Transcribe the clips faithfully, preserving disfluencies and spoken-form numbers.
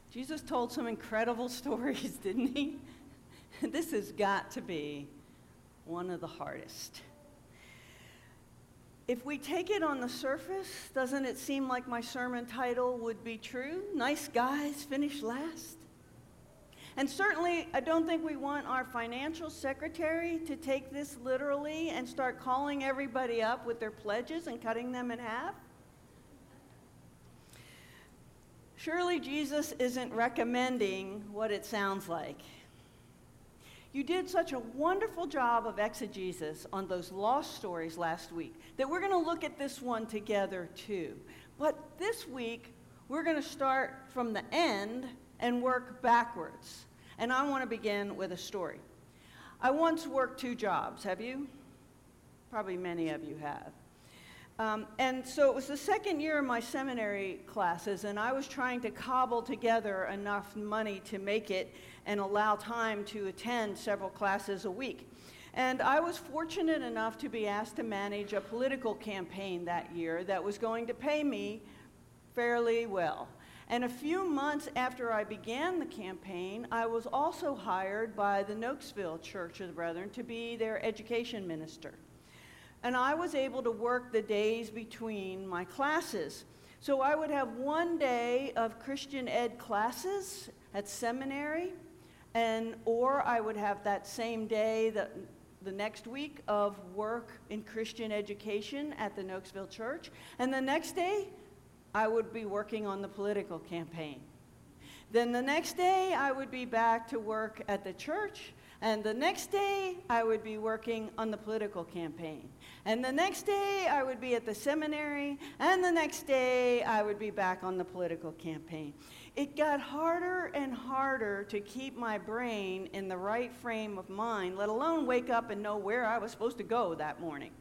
Jesus told some incredible stories, didn't he? This has got to be one of the hardest. If we take it on the surface, doesn't it seem like my sermon title would be true? Nice guys finish last. And certainly, I don't think we want our financial secretary to take this literally and start calling everybody up with their pledges and cutting them in half. Surely Jesus isn't recommending what it sounds like. You did such a wonderful job of exegesis on those lost stories last week that we're going to look at this one together too. But this week, we're going to start from the end and work backwards. And I want to begin with a story. I once worked two jobs. Have you? Probably many of you have. Um, and so it was the second year of my seminary classes, and I was trying to cobble together enough money to make it and allow time to attend several classes a week. And I was fortunate enough to be asked to manage a political campaign that year that was going to pay me fairly well. And a few months after I began the campaign, I was also hired by the Nokesville Church of the Brethren to be their education minister. And I was able to work the days between my classes. So I would have one day of Christian ed classes at seminary, and or I would have that same day, the, the next week, of work in Christian education at the Nokesville Church. And the next day, I would be working on the political campaign. Then the next day, I would be back to work at the church. And the next day, I would be working on the political campaign. And the next day, I would be at the seminary. And the next day, I would be back on the political campaign. It got harder and harder to keep my brain in the right frame of mind, let alone wake up and know where I was supposed to go that morning.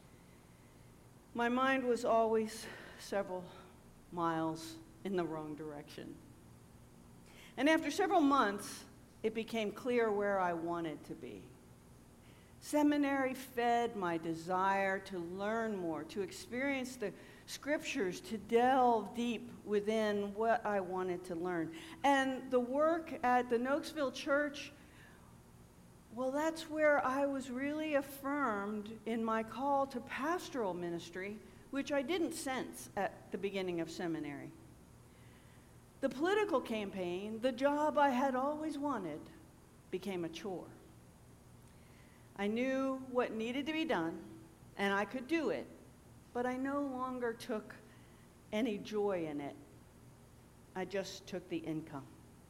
My mind was always several miles in the wrong direction. And after several months, it became clear where I wanted to be. Seminary fed my desire to learn more, to experience the scriptures, to delve deep within what I wanted to learn. And the work at the Nokesville Church, well, that's where I was really affirmed in my call to pastoral ministry, which I didn't sense at the beginning of seminary. The political campaign, the job I had always wanted, became a chore. I knew what needed to be done, and I could do it, but I no longer took any joy in it. I just took the income.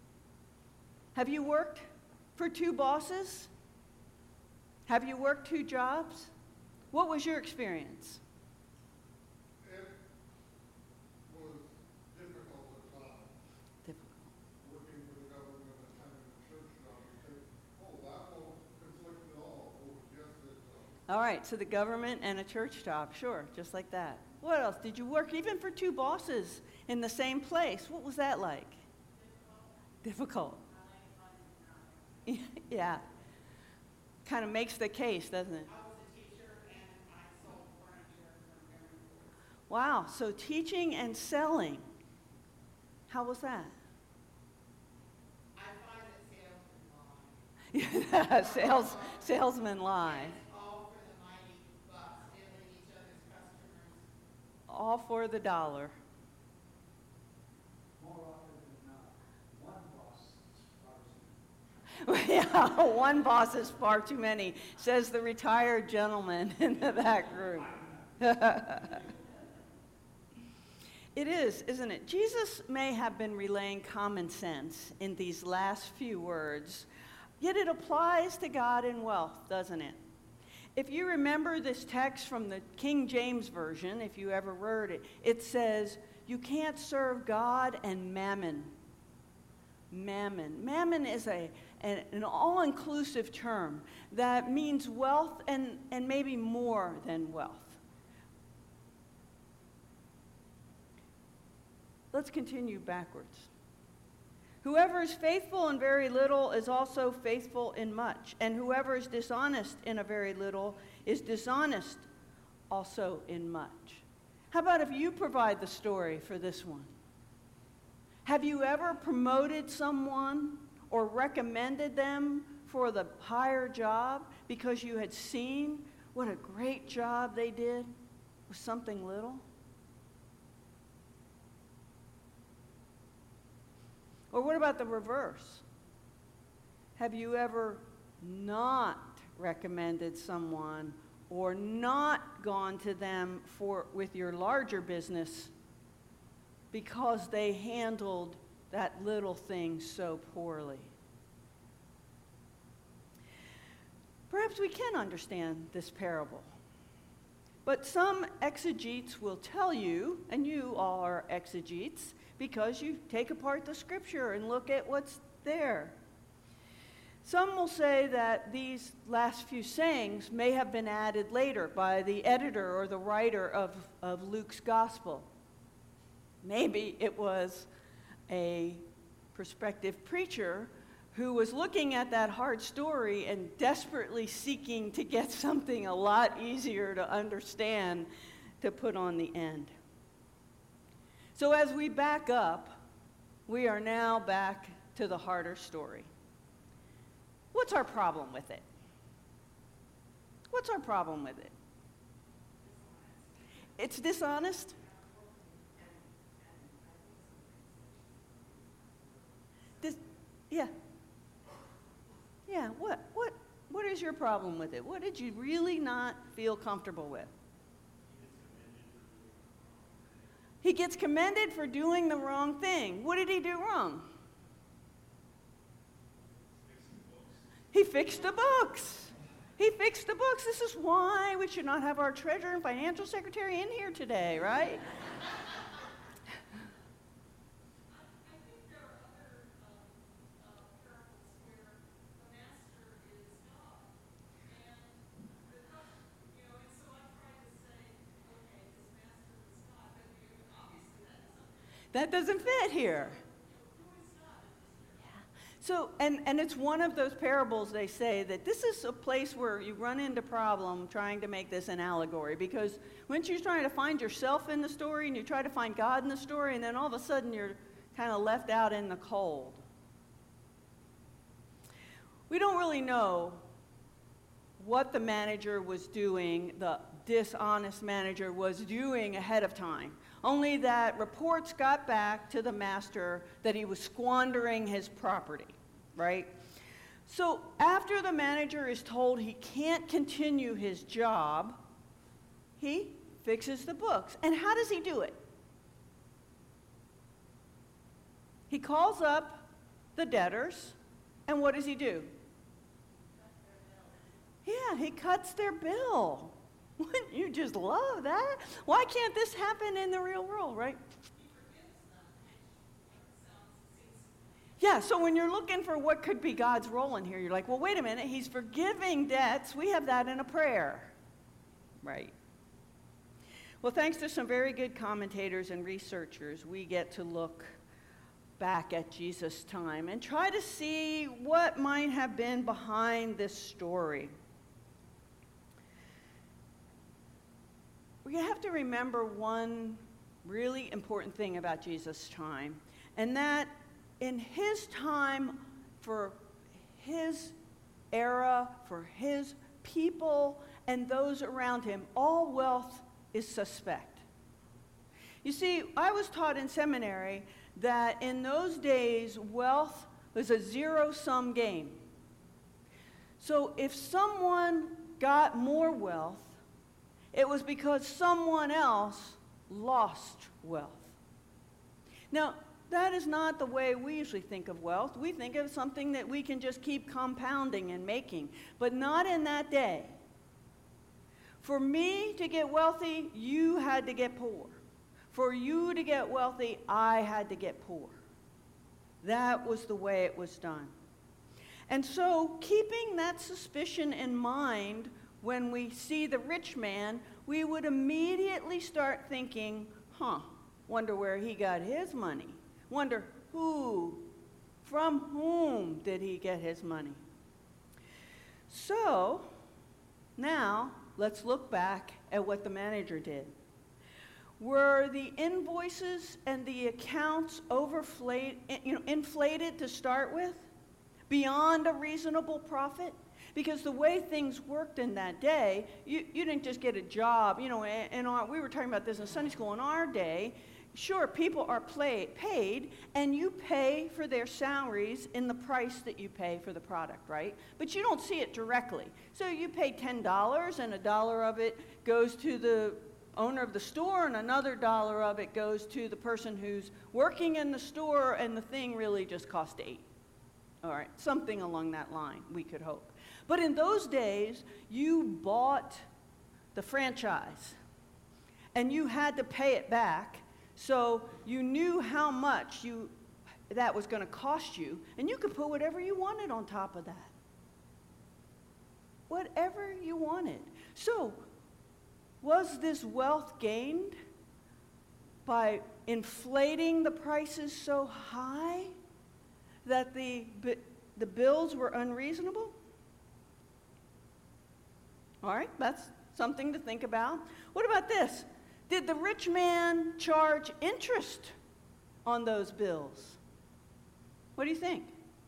Have you worked for two bosses? Have you worked two jobs? What was your experience? All right, so the government and a church job, sure, just like that. What else? Did you work even for two bosses in the same place? What was that like? Difficult. Difficult. Yeah. Kind of makes the case, doesn't it? I was a teacher and I sold furniture from every floor. Wow, so teaching and selling. How was that? I find that salesmen lie. Sales, salesmen lie. All for the dollar. More often than not, one boss is far too many. Yeah, one boss is far too many, says the retired gentleman in the back room. It is, isn't it? Jesus may have been relaying common sense in these last few words, yet it applies to God and wealth, doesn't it? If you remember this text from the King James Version, if you ever read it, it says, you can't serve God and mammon. Mammon. Mammon is a, an, an all-inclusive term that means wealth and, and maybe more than wealth. Let's continue backwards. Whoever is faithful in very little is also faithful in much, and whoever is dishonest in a very little is dishonest also in much. How about if you provide the story for this one? Have you ever promoted someone or recommended them for the higher job because you had seen what a great job they did with something little? Or what about the reverse? Have you ever not recommended someone or not gone to them for with your larger business because they handled that little thing so poorly? Perhaps we can understand this parable. But some exegetes will tell you, and you all are exegetes, because you take apart the scripture and look at what's there. Some will say that these last few sayings may have been added later by the editor or the writer of, of Luke's gospel. Maybe it was a prospective preacher who was looking at that hard story and desperately seeking to get something a lot easier to understand to put on the end. So as we back up, we are now back to the harder story. What's our problem with it? What's our problem with it? It's dishonest? Dis- yeah. Yeah, what, what, what is your problem with it? What did you really not feel comfortable with? He gets commended for doing the wrong thing. What did he do wrong? He fixed the books. He fixed the books. This is why we should not have our treasurer and financial secretary in here today, right? That doesn't fit here. So, and, and it's one of those parables they say that this is a place where you run into problem trying to make this an allegory, because once you're trying to find yourself in the story and you try to find God in the story, and then all of a sudden you're kind of left out in the cold. We don't really know what the manager was doing, the dishonest manager was doing ahead of time. Only that reports got back to the master that he was squandering his property, right? So after the manager is told he can't continue his job, he fixes the books. And how does he do it? He calls up the debtors, and what does he do? Yeah, he cuts their bill. Wouldn't you just love that? Why can't this happen in the real world, right? Yeah, so when you're looking for what could be God's role in here, you're like, well, wait a minute, he's forgiving debts. We have that in a prayer, right? Well, thanks to some very good commentators and researchers, we get to look back at Jesus' time and try to see what might have been behind this story. We have to remember one really important thing about Jesus' time, and that in his time, for his era, for his people and those around him, all wealth is suspect. You see, I was taught in seminary that in those days, wealth was a zero-sum game. So if someone got more wealth, it was because someone else lost wealth. Now, that is not the way we usually think of wealth. We think of something that we can just keep compounding and making, but not in that day. For me to get wealthy, you had to get poor. For you to get wealthy, I had to get poor. That was the way it was done. And so, keeping that suspicion in mind, when we see the rich man, we would immediately start thinking, huh, wonder where he got his money. Wonder who, from whom did he get his money? So, now, let's look back at what the manager did. Were the invoices and the accounts overflated, you know, inflated to start with, beyond a reasonable profit? Because the way things worked in that day, you, you didn't just get a job. You know, in our, we were talking about this in Sunday school. In our day, sure, people are play, paid, and you pay for their salaries in the price that you pay for the product, right? But you don't see it directly. So you pay ten dollars, and a dollar of it goes to the owner of the store, and another dollar of it goes to the person who's working in the store, and the thing really just cost eight. All right, something along that line, we could hope. But in those days, you bought the franchise, and you had to pay it back, so you knew how much you that was going to cost you, and you could put whatever you wanted on top of that. Whatever you wanted. So, was this wealth gained by inflating the prices so high that the, the bills were unreasonable? All right, that's something to think about. What about this? Did the rich man charge interest on those bills? What do you think?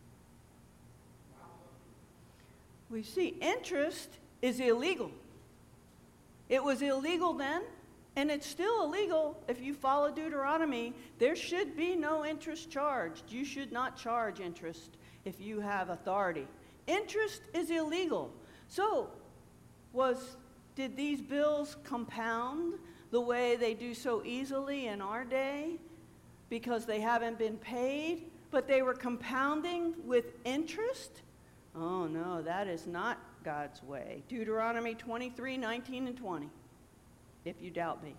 We see interest is illegal. It was illegal then, and it's still illegal if you follow Deuteronomy. There should be no interest charged. You should not charge interest if you have authority. Interest is illegal. So, was did these bills compound the way they do so easily in our day because they haven't been paid, but they were compounding with interest? Oh no, that is not God's way. Deuteronomy twenty-three, nineteen, and twenty, if you doubt me.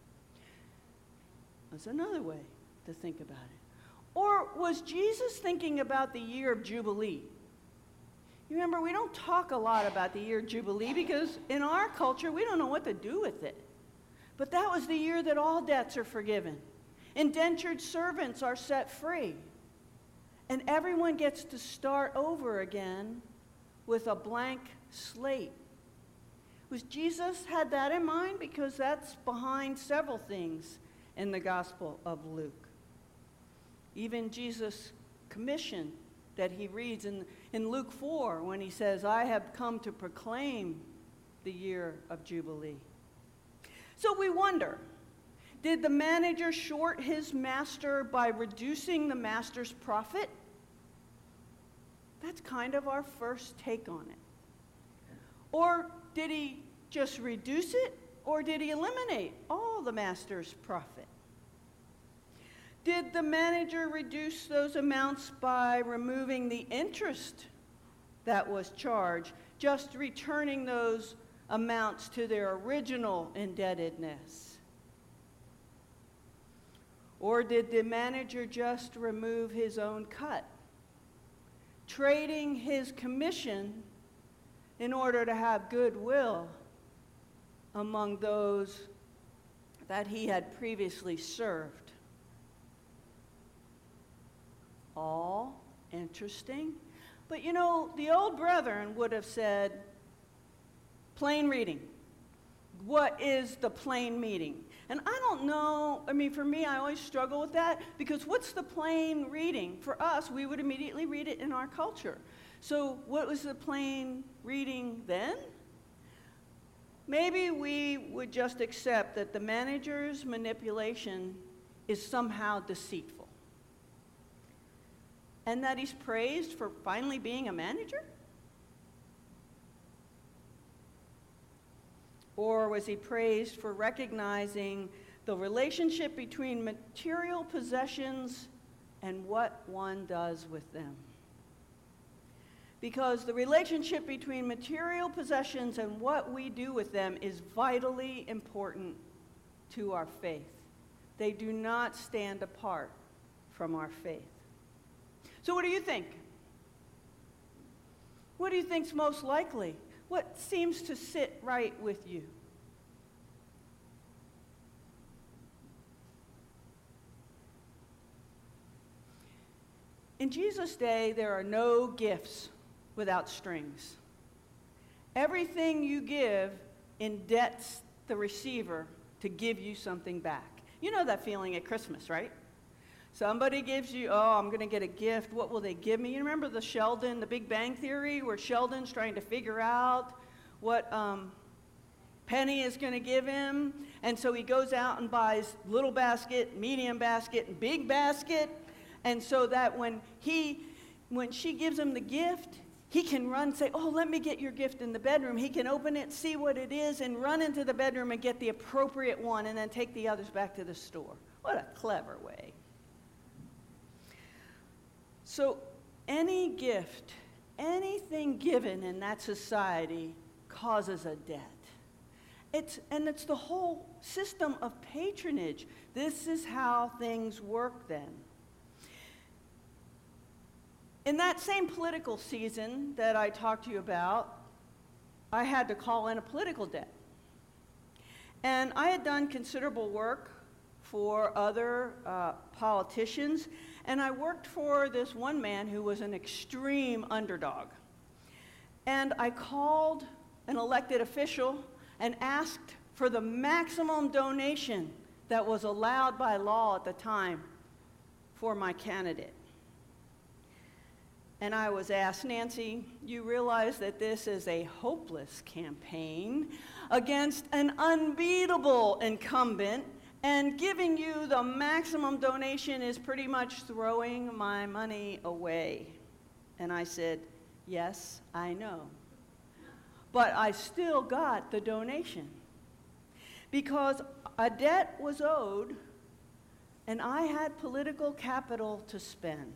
That's another way to think about it. Or was Jesus thinking about the year of Jubilee? You remember, we don't talk a lot about the year of Jubilee because in our culture, we don't know what to do with it. But that was the year that all debts are forgiven. Indentured servants are set free. And everyone gets to start over again with a blank slate. Was Jesus had that in mind? Because that's behind several things in the Gospel of Luke. Even Jesus' commission that he reads in, in Luke four when he says, I have come to proclaim the year of Jubilee. So we wonder, did the manager short his master by reducing the master's profit? That's kind of our first take on it. Or did he just reduce it, or did he eliminate all the master's profit? Did the manager reduce those amounts by removing the interest that was charged, just returning those amounts to their original indebtedness? Or did the manager just remove his own cut, trading his commission in order to have goodwill among those that he had previously served? All interesting. But you know, the old brethren would have said, plain reading. What is the plain meaning? And I don't know, I mean, for me, I always struggle with that, because what's the plain reading? For us, we would immediately read it in our culture. So what was the plain reading then? Maybe we would just accept that the manager's manipulation is somehow deceitful, and that he's praised for finally being a manager? Or was he praised for recognizing the relationship between material possessions and what one does with them? Because the relationship between material possessions and what we do with them is vitally important to our faith. They do not stand apart from our faith. So what do you think? What do you think's most likely? What seems to sit right with you? In Jesus' day, there are no gifts without strings. Everything you give indebts the receiver to give you something back. You know that feeling at Christmas, right? Somebody gives you, oh, I'm going to get a gift. What will they give me? You remember the Sheldon, the Big Bang Theory, where Sheldon's trying to figure out what um, Penny is going to give him. And so he goes out and buys little basket, medium basket, and big basket. And so that when he, when she gives him the gift, he can run and say, oh, let me get your gift in the bedroom. He can open it, see what it is, and run into the bedroom and get the appropriate one and then take the others back to the store. What a clever way. So any gift, anything given in that society causes a debt. It's, and it's the whole system of patronage. This is how things work then. In that same political season that I talked to you about, I had to call in a political debt. And I had done considerable work for other uh, politicians, and I worked for this one man who was an extreme underdog. And I called an elected official and asked for the maximum donation that was allowed by law at the time for my candidate. And I was asked, Nancy, you realize that this is a hopeless campaign against an unbeatable incumbent, and giving you the maximum donation is pretty much throwing my money away. And I said, yes, I know. But I still got the donation because a debt was owed and I had political capital to spend.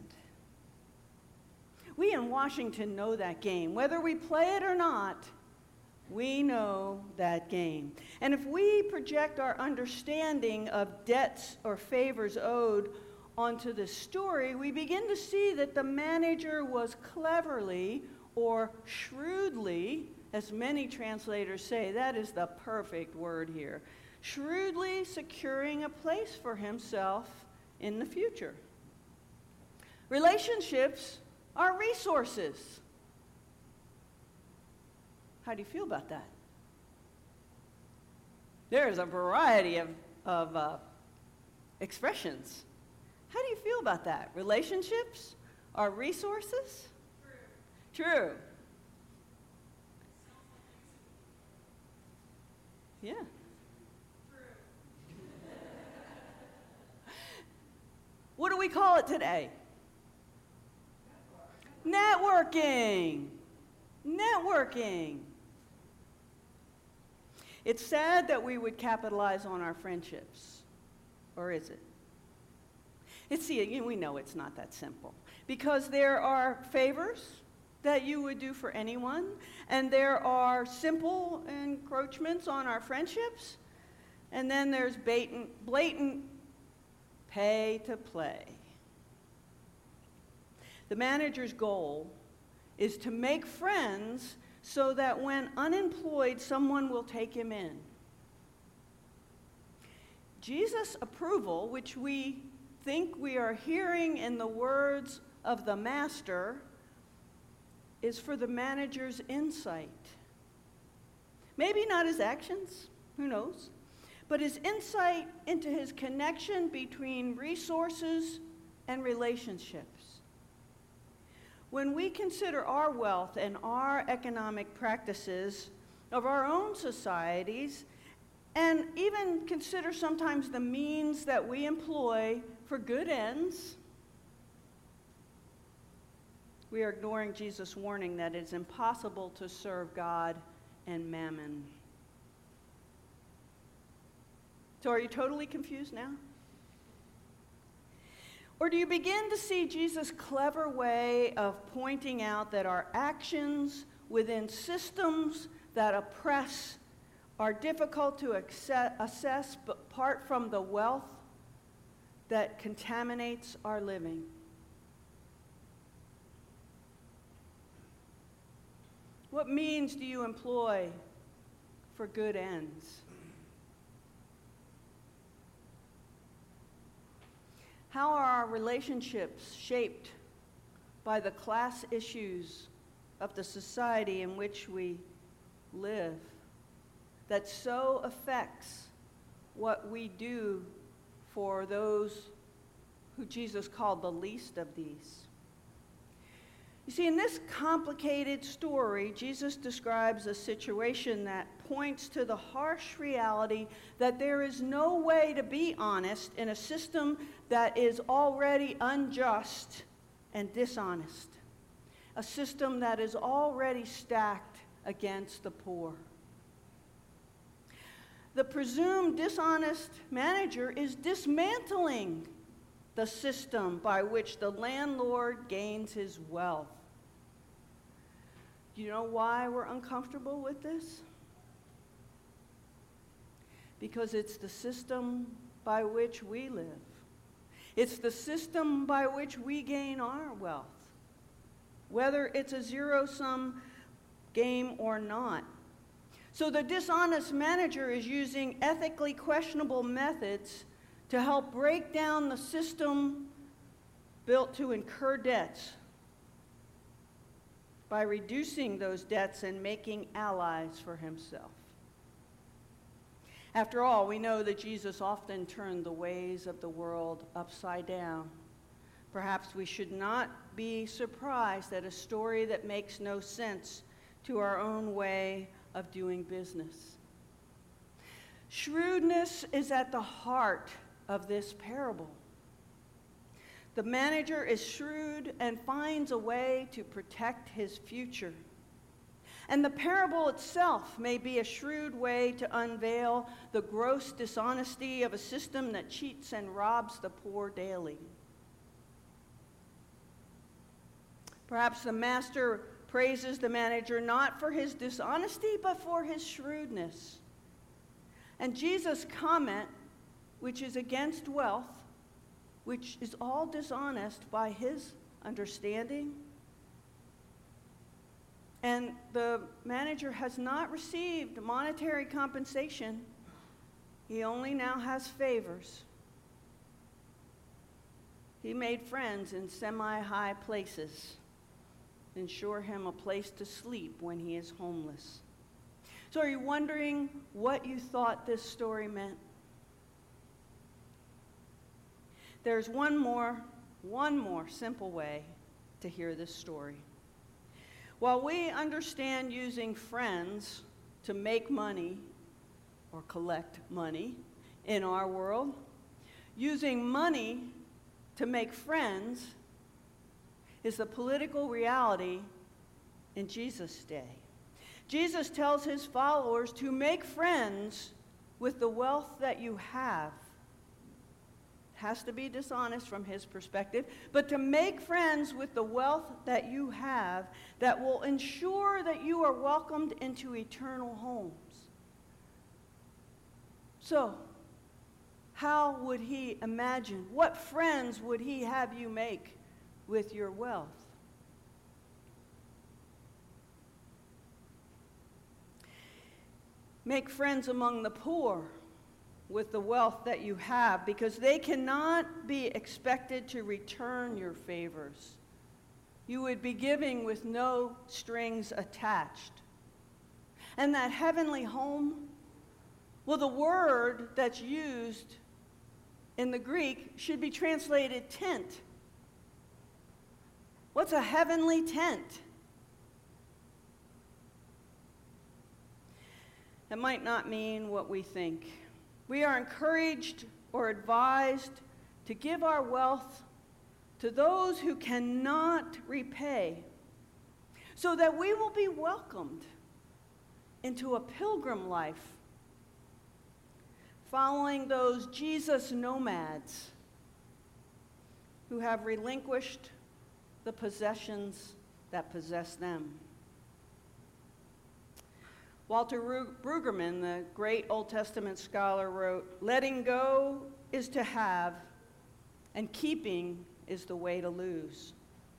We in Washington know that game. Whether we play it or not, we know that game. And if we project our understanding of debts or favors owed onto the story, we begin to see that the manager was cleverly or shrewdly, as many translators say, that is the perfect word here, shrewdly securing a place for himself in the future. Relationships are resources. How do you feel about that? There's a variety of, of uh, expressions. How do you feel about that? Relationships are resources? True. True. Yeah. What do we call it today? Networking. Networking. It's sad that we would capitalize on our friendships, or is it? It's, see, we know it's not that simple, because there are favors that you would do for anyone, and there are simple encroachments on our friendships, and then there's blatant, blatant pay to play. The manager's goal is to make friends so that when unemployed, someone will take him in. Jesus' approval, which we think we are hearing in the words of the master, is for the manager's insight. Maybe not his actions, who knows, but his insight into his connection between resources and relationships. When we consider our wealth and our economic practices of our own societies, and even consider sometimes the means that we employ for good ends, we are ignoring Jesus' warning that it is impossible to serve God and mammon. So are you totally confused now? Or do you begin to see Jesus' clever way of pointing out that our actions within systems that oppress are difficult to assess apart from the wealth that contaminates our living? What means do you employ for good ends? How are our relationships shaped by the class issues of the society in which we live that so affects what we do for those who Jesus called the least of these. You see, in this complicated story, Jesus describes a situation that points to the harsh reality that there is no way to be honest in a system that is already unjust and dishonest, a system that is already stacked against the poor. The presumed dishonest manager is dismantling the system by which the landlord gains his wealth. Do you know why we're uncomfortable with this? Because it's the system by which we live. It's the system by which we gain our wealth, whether it's a zero-sum game or not. So the dishonest manager is using ethically questionable methods to help break down the system built to incur debts by reducing those debts and making allies for himself. After all, we know that Jesus often turned the ways of the world upside down. Perhaps we should not be surprised at a story that makes no sense to our own way of doing business. Shrewdness is at the heart of this parable. The manager is shrewd and finds a way to protect his future. And the parable itself may be a shrewd way to unveil the gross dishonesty of a system that cheats and robs the poor daily. Perhaps the master praises the manager not for his dishonesty, but for his shrewdness. And Jesus' comment, which is against wealth, which is all dishonest by his understanding, and the manager has not received monetary compensation. He only now has favors. He made friends in semi-high places, ensure him a place to sleep when he is homeless. So are you wondering what you thought this story meant? There's one more, one more simple way to hear this story. While we understand using friends to make money or collect money in our world, using money to make friends is the political reality in Jesus' day. Jesus tells his followers to make friends with the wealth that you have. Has to be dishonest from his perspective, but to make friends with the wealth that you have that will ensure that you are welcomed into eternal homes. So, how would he imagine? What friends would he have you make with your wealth? Make friends among the poor with the wealth that you have, because they cannot be expected to return your favors. You would be giving with no strings attached. And that heavenly home, well, the word that's used in the Greek should be translated tent. What's a heavenly tent? It might not mean what we think. We are encouraged or advised to give our wealth to those who cannot repay, so that we will be welcomed into a pilgrim life, following those Jesus nomads who have relinquished the possessions that possess them. Walter Brueggemann, the great Old Testament scholar, wrote, "Letting go is to have, and keeping is the way to lose."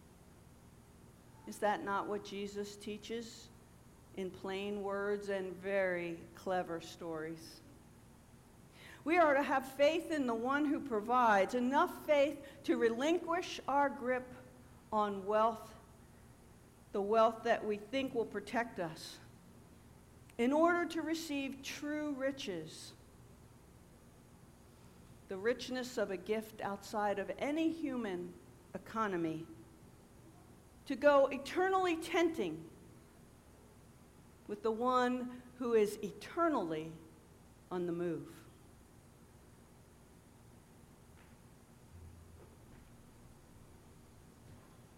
Is that not what Jesus teaches in plain words and very clever stories? We are to have faith in the one who provides, enough faith to relinquish our grip on wealth, the wealth that we think will protect us, in order to receive true riches the richness of a gift outside of any human economy, to go eternally tenting with the one who is eternally on the move.